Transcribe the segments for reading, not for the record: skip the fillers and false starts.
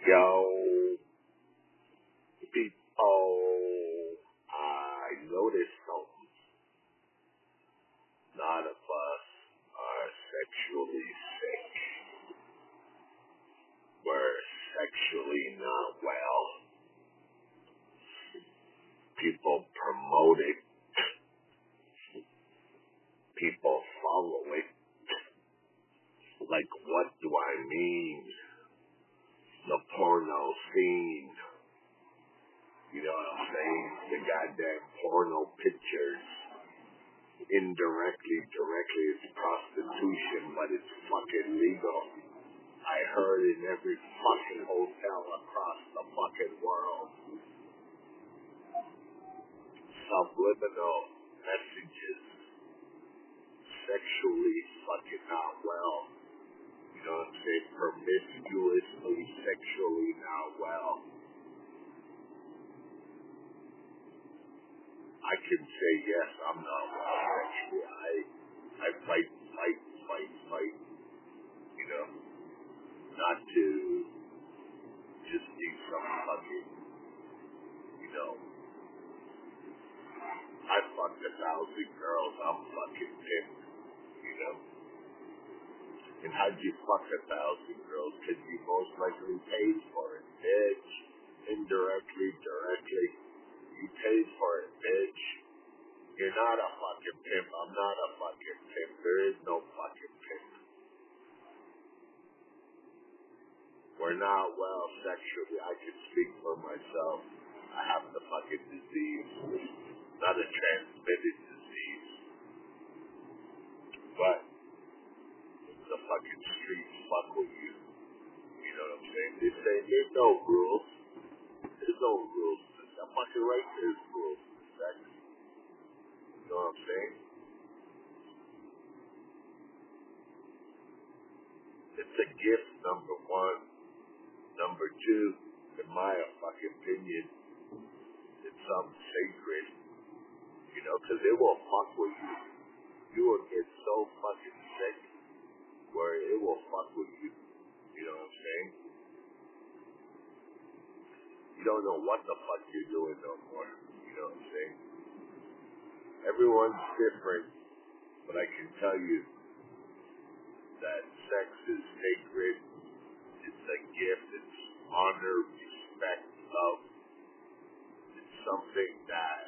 Yo, people, I noticed something. None of us are sexually sick. We're sexually not well. People promote it. People follow it. Like, what do I mean? The porno scene. You know what I'm saying? The goddamn porno pictures. Indirectly, directly, it's prostitution, but it's fucking legal. I heard in every fucking hotel across the fucking world. Subliminal messages. Sexually fucking not well. You know what I'm saying? Promiscuously, sexually not well. I can say yes, I'm not well sexually. I fight, you know, not to just be some fucking, you know, I fucked 1,000 girls, I'm fucking pimped, you know. And how'd you fuck 1,000 girls? Because you most likely paid for it, bitch. Indirectly, directly. You paid for it, bitch. You're not a fucking pimp. I'm not a fucking pimp. There is no fucking pimp. We're not well sexually. I can speak for myself. I have the fucking disease. Not a transmitted disease. But the fucking streets fuck with you. You know what I'm saying? They say there's no rules. There's no rules. I'm fucking right, there's rules. Exactly. You know what I'm saying? It's a gift, number one. Number two, in my fucking opinion, it's something sacred. You know, because it will fuck with you. You will get so fucking sick where it will fuck with you. You know what I'm saying? You don't know what the fuck you're doing no more. You know what I'm saying? Everyone's different, but I can tell you that sex is sacred. It's a gift. It's honor, respect, love. It's something that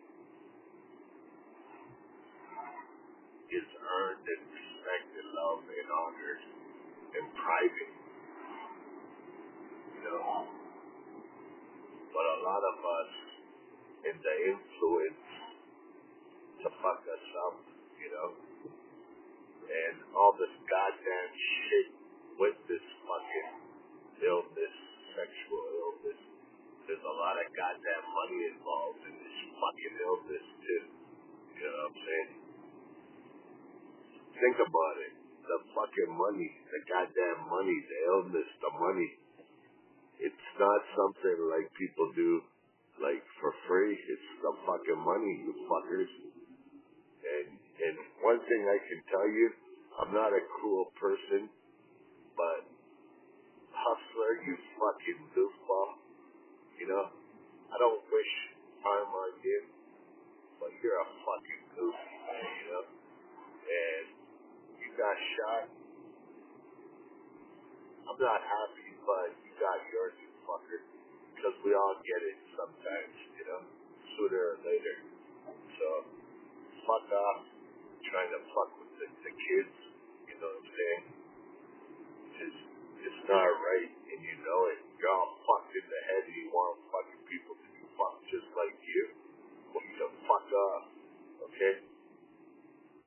is earned and respected, loved and honored in private. You know? But a lot of us in the influence to fuck us up, you know? And all this goddamn shit with this fucking illness, sexual illness. There's a lot of goddamn money involved in this fucking illness too. You know what I'm saying? Think about it. The fucking money, the goddamn money, the illness, the money. It's not something like people do like for free. It's the fucking money, you fuckers. And one thing I can tell you, I'm not a cruel person, but hustler, you fucking goofball. You know, I don't wish harm on you, but you're a fucking goofy, you know? And you got shot. I'm not happy, but you got yours, you fucker. Because we all get it sometimes, you know? Sooner or later. So, fuck off trying to fuck with the kids